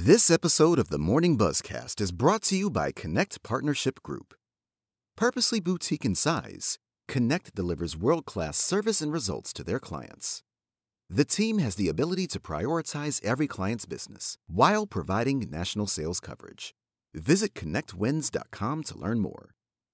This episode of the Morning Buzzcast is brought to you by Connect Partnership Group. Purposely boutique in size, Connect delivers world-class service and results to their clients. The team has the ability to prioritize every client's business while providing national sales coverage. Visit connectwins.com to learn more.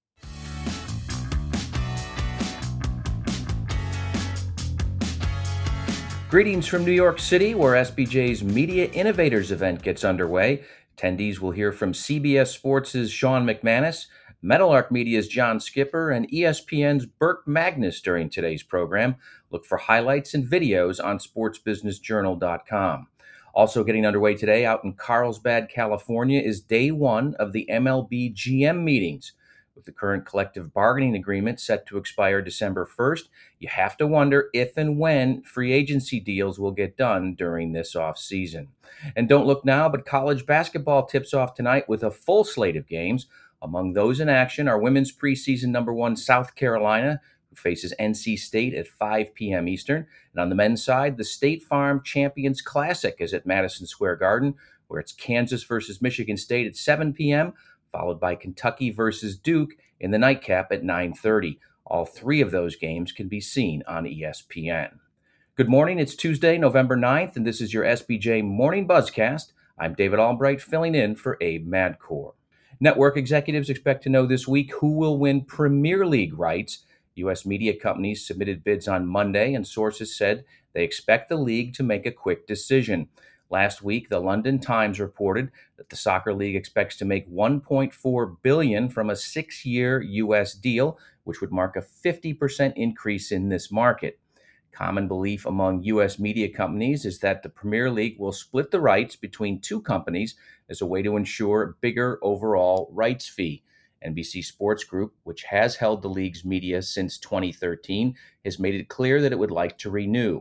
Greetings from New York City, where SBJ's Media Innovators event gets underway. Attendees will hear from CBS Sports' Sean McManus, Meadowlark Media's John Skipper, and ESPN's Burke Magnus during today's program. Look for highlights and videos on sportsbusinessjournal.com. Also getting underway today out in Carlsbad, California, is day one of the MLB GM meetings. With the current collective bargaining agreement set to expire December 1st, you have to wonder if and when free agency deals will get done during this offseason. And don't look now, but college basketball tips off tonight with a full slate of games. Among those in action are women's preseason number one South Carolina, who faces NC State at 5 p.m. Eastern. And on the men's side, the State Farm Champions Classic is at Madison Square Garden, where it's Kansas versus Michigan State at 7 p.m., followed by Kentucky versus Duke in the nightcap at 9:30. All three of those games can be seen on ESPN. Good morning. It's Tuesday, November 9th, and this is your SBJ Morning Buzzcast. I'm David Albright, filling in for Abe Madkour. Network executives expect to know this week who will win Premier League rights. U.S. media companies submitted bids on Monday, and sources said they expect the league to make a quick decision. Last week, the London Times reported that the soccer league expects to make $1.4 billion from a 6-year U.S. deal, which would mark a 50% increase in this market. Common belief among U.S. media companies is that the Premier League will split the rights between two companies as a way to ensure a bigger overall rights fee. NBC Sports Group, which has held the league's media since 2013, has made it clear that it would like to renew.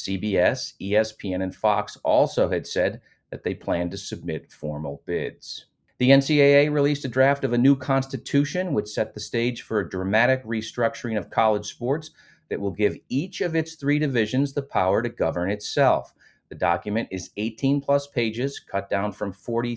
CBS, ESPN, and Fox also had said that they plan to submit formal bids. The NCAA released a draft of a new constitution, which set the stage for a dramatic restructuring of college sports that will give each of its three divisions the power to govern itself. The document is 18-plus pages, cut down from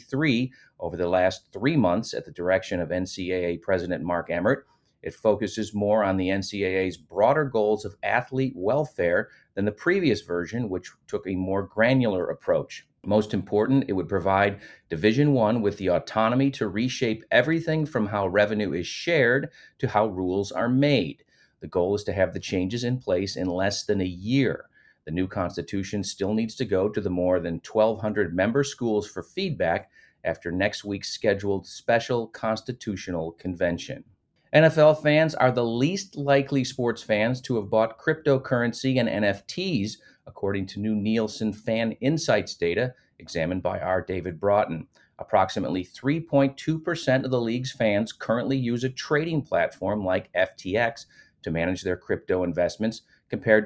43 over the last 3 months at the direction of NCAA President Mark Emmert. It focuses more on the NCAA's broader goals of athlete welfare than the previous version, which took a more granular approach. Most important, it would provide Division I with the autonomy to reshape everything from how revenue is shared to how rules are made. The goal is to have the changes in place in less than a year. The new constitution still needs to go to the more than 1,200 member schools for feedback after next week's scheduled special constitutional convention. NFL fans are the least likely sports fans to have bought cryptocurrency and NFTs, according to new Nielsen Fan Insights data examined by R. David Broughton. Approximately 3.2% of the league's fans currently use a trading platform like FTX to manage their crypto investments, compared to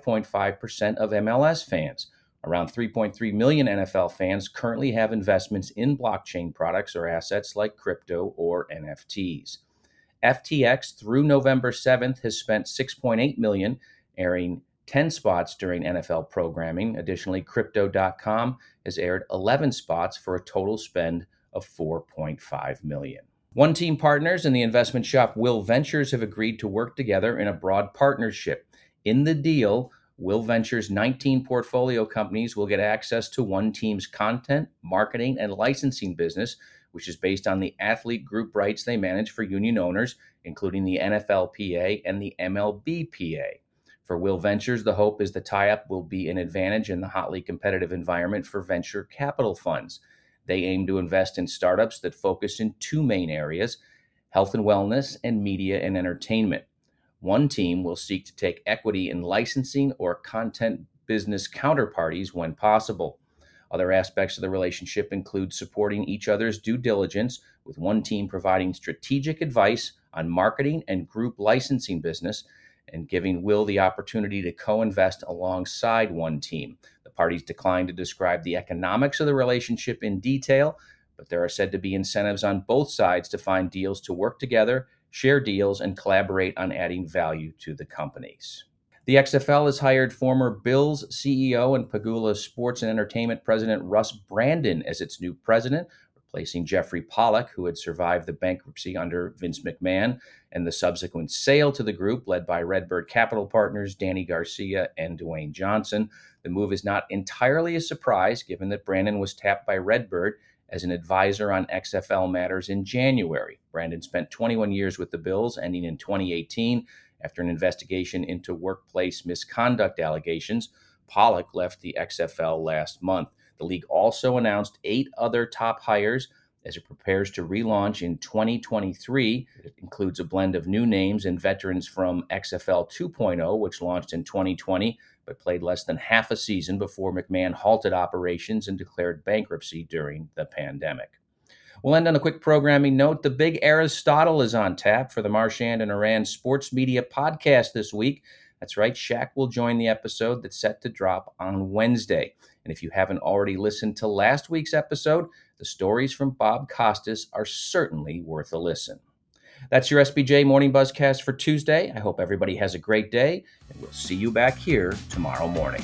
5.5% of MLS fans. Around 3.3 million NFL fans currently have investments in blockchain products or assets like crypto or NFTs. FTX through November 7th has spent $6.8 million, airing 10 spots during NFL programming. Additionally, Crypto.com has aired 11 spots for a total spend of $4.5 million. One Team partners in the investment shop Will Ventures have agreed to work together in a broad partnership. In the deal, Will Ventures' 19 portfolio companies will get access to One Team's content, marketing, and licensing business, which is based on the athlete group rights they manage for union owners, including the NFLPA and the MLBPA. For Will Ventures, the hope is the tie-up will be an advantage in the hotly competitive environment for venture capital funds. They aim to invest in startups that focus in two main areas: health and wellness and media and entertainment. One Team will seek to take equity in licensing or content business counterparties when possible. Other aspects of the relationship include supporting each other's due diligence, with One Team providing strategic advice on marketing and group licensing business, and giving Will the opportunity to co-invest alongside One Team. The parties declined to describe the economics of the relationship in detail, but there are said to be incentives on both sides to find deals to work together, share deals, and collaborate on adding value to the companies. The XFL has hired former Bills CEO and Pagula Sports and Entertainment President Russ Brandon as its new president, replacing Jeffrey Pollack, who had survived the bankruptcy under Vince McMahon and the subsequent sale to the group led by Redbird Capital Partners, Danny Garcia, and Dwayne Johnson. The move is not entirely a surprise, given that Brandon was tapped by Redbird as an advisor on XFL matters in January. Brandon spent 21 years with the Bills, ending in 2018 after an investigation into workplace misconduct allegations. Pollack left the XFL last month. The league also announced 8 other top hires as it prepares to relaunch in 2023. It includes a blend of new names and veterans from XFL 2.0, which launched in 2020, but played less than half a season before McMahon halted operations and declared bankruptcy during the pandemic. We'll end on a quick programming note. The Big Aristotle is on tap for the Marchand and Iran Sports Media podcast this week. That's right, Shaq will join the episode that's set to drop on Wednesday. And if you haven't already listened to last week's episode, the stories from Bob Costas are certainly worth a listen. That's your SBJ Morning Buzzcast for Tuesday. I hope everybody has a great day, and we'll see you back here tomorrow morning.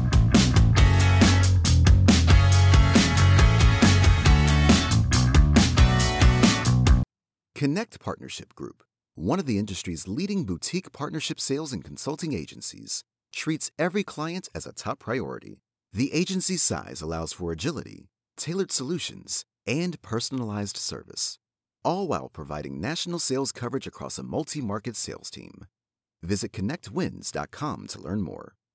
Connect Partnership Group, one of the industry's leading boutique partnership sales and consulting agencies, treats every client as a top priority. The agency's size allows for agility, tailored solutions, and personalized service, all while providing national sales coverage across a multi-market sales team. Visit connectwins.com to learn more.